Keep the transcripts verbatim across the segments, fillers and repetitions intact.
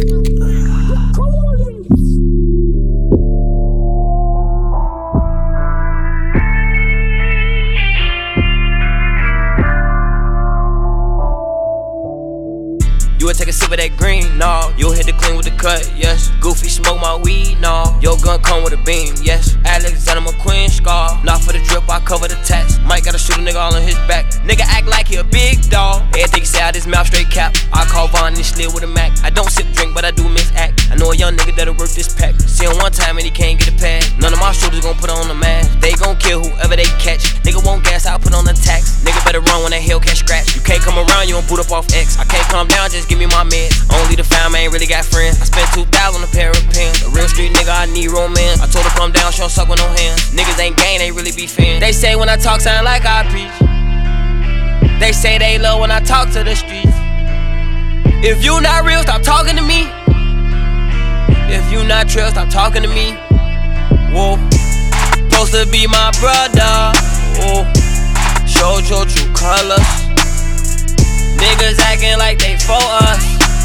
You would take a sip of that green, nah. You'll hit the clean with the cut, yes. Goofy smoke my weed, nah. Your gun come with a beam, yes. Alexander McQueen scar. Not for the drip, I cover the tats. Mike gotta shoot a nigga all on his back. Nigga act like he a big dog. Everything say out his mouth straight cap. I call Von and slid with a Mac. I don't sip drink, but I do miss act. I know a young nigga that'll work this pack. See him one time and he can't get a pad. None of my shooters gon' put on the mask. They gon' kill whoever they catch. Nigga won't gas, I'll put on the tax. Nigga better run when that Hellcat scratch. You can't come around, you don't boot up off X. I can't calm down, just give me my meds. Only the fam, I ain't really got friends. I spent two thousand on a pair of pins. A real street nigga, I need romance. I told her calm down, she don't suck with no hands. Niggas ain't gang, they really be fans. They say when I talk sound like I preach. They say they love when I talk to the streets. If you not real, stop talking to me. If you not real, stop talking to me. Whoa, supposed to be my brother. Whoa, showed your true colors. Niggas acting like they for us,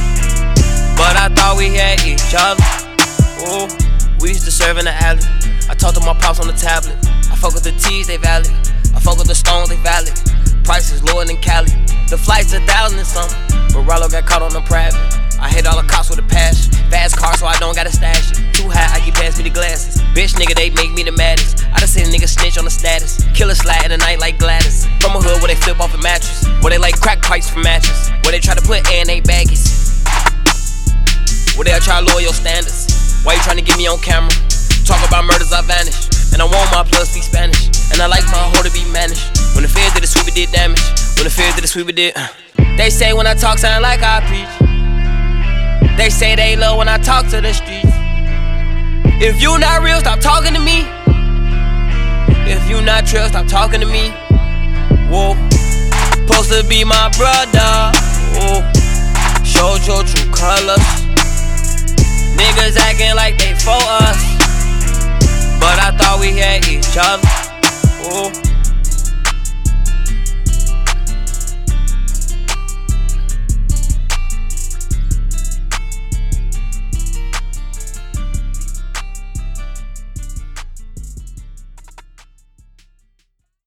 but I thought we had each other. Ooh, we used to serve in the alley. I talked to my pops on the tablet. I fuck with the T's, they valid. I fuck with the Stones, they valid. Prices lower than Cali. The flight's a thousand and something, but Rollo got caught on the private. I hate all the cops with a passion. Fast car, so I don't gotta stash it. Too high, I keep passing me the glasses. Bitch nigga, they make me the maddest. I done seen a nigga snitch on the status. Killer slide in the night like Gladys. From a hood where they flip off a mattress, where they like crack pipes for matches, where they try to put air in they baggies, where they'll try to lower your standards. Why you tryna get me on camera? Talk about murders, I vanish. And I want my plus speak Spanish. And I like my hoe to be managed. When the feds did the sweep, it did damage. When the feds did the sweep, it did uh. They say when I talk sound like I preach. They say they love when I talk to the streets. If you not real, stop talking to me. If you not real, stop talking to me. Whoa, supposed to be my brother. Whoa, showed your true colors. Niggas acting like they for us, but I thought we had each other. Ooh.